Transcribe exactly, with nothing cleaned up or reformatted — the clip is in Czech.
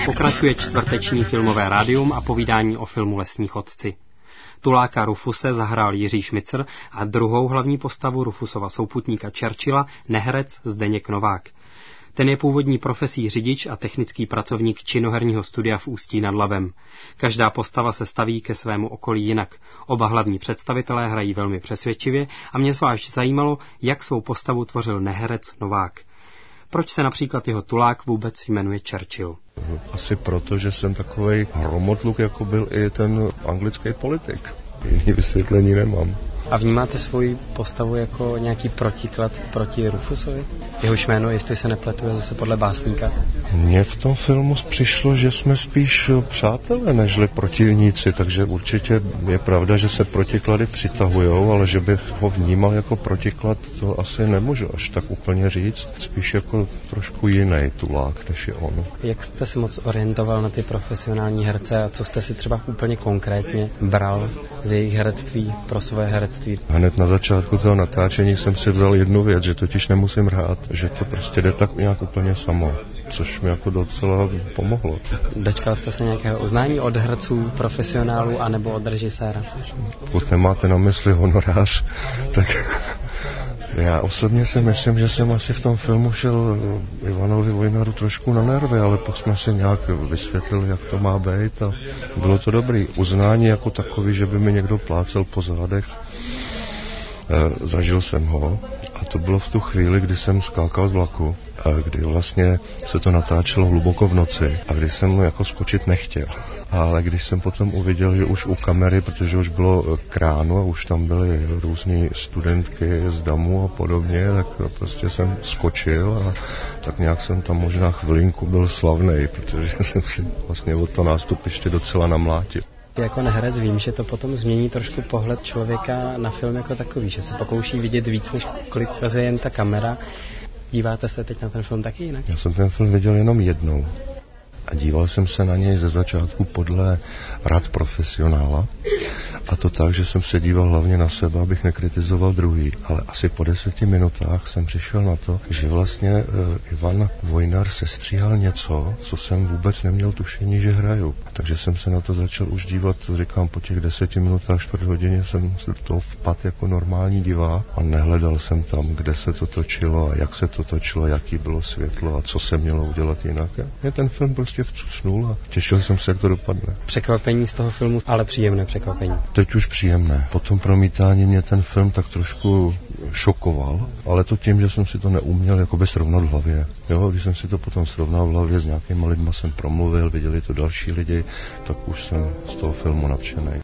Pokračuje čtvrteční filmové rádium a povídání o filmu Lesní chodci. Tuláka Rufuse zahrál Jiří Šmicr a druhou hlavní postavu Rufusova souputníka Churchilla neherec Zdeněk Novák. Ten je původní profesí řidič a technický pracovník činoherního studia v Ústí nad Labem. Každá postava se staví ke svému okolí jinak. Oba hlavní představitelé hrají velmi přesvědčivě a mě zvlášť zajímalo, jak svou postavu tvořil neherec Novák. Proč se například jeho tulák vůbec jmenuje Churchill? Asi proto, že jsem takovej hromotluk, jako byl i ten anglický politik. Jiný vysvětlení nemám. A vnímáte svoji postavu jako nějaký protiklad proti Rufusovi? Jehož jméno, jestli se nepletu, je zase podle básníka. Mně v tom filmu přišlo, že jsme spíš přátelé nežli protivníci, takže určitě je pravda, že se protiklady přitahujou, ale že bych ho vnímal jako protiklad, to asi nemůžu až tak úplně říct. Spíš jako trošku jiný tulák, než je on. Jak jste se moc orientoval na ty profesionální herce a co jste si třeba úplně konkrétně bral z jejich herectví pro své herectví? Hned na začátku toho natáčení jsem si vzal jednu věc, že totiž nemusím hrát, že to prostě jde tak nějak úplně samo, což mi jako docela pomohlo. Dočkal jste se nějakého uznání od herců, profesionálů anebo od režiséra? Pokud nemáte na mysli honorář, tak já osobně si myslím, že jsem asi v tom filmu šel Ivanovi Vojnaru trošku na nervy, ale pak jsme si nějak vysvětlili, jak to má být a bylo to dobrý. Uznání jako takový, že by mi někdo plácel po zádech, e, zažil jsem ho a to bylo v tu chvíli, kdy jsem skákal z vlaku, a kdy vlastně se to natáčelo hluboko v noci a kdy jsem jako skočit nechtěl. Ale když jsem potom uviděl, že už u kamery, protože už bylo k ránu a už tam byly různé studentky z damu a podobně, tak prostě jsem skočil a tak nějak jsem tam možná chvilinku byl slavnej, protože jsem si vlastně od to nástupiště docela namlátil. Jako neherec vím, že to potom změní trošku pohled člověka na film jako takový, že se pokouší vidět víc, než kolik ukazuje jen ta kamera. Díváte se teď na ten film taky jinak? Já jsem ten film viděl jenom jednou a díval jsem se na něj ze začátku podle rad profesionála a to tak, že jsem se díval hlavně na sebe, abych nekritizoval druhý, ale asi po deseti minutách jsem přišel na to, že vlastně uh, Ivan Vojnar sestříhal něco, co jsem vůbec neměl tušení, že hraju. Takže jsem se na to začal už dívat, říkám, po těch deseti minutách, čtvrt hodině jsem se do toho vpadl jako normální divák a nehledal jsem tam, kde se to točilo a jak se to točilo, jaký bylo světlo a co se mělo udělat jinak. Mě ten film prostě vcucnul a těšil jsem se, jak to dopadne. Překvapení z toho filmu, ale příjemné překvapení. Teď už příjemné. Po tom promítání mě ten film tak trošku šokoval, ale to tím, že jsem si to neuměl jakoby srovnat v hlavě. Jo, když jsem si to potom srovnal v hlavě s nějakýma lidma, jsem promluvil, viděli to další lidi, tak už jsem z toho filmu nadšenej.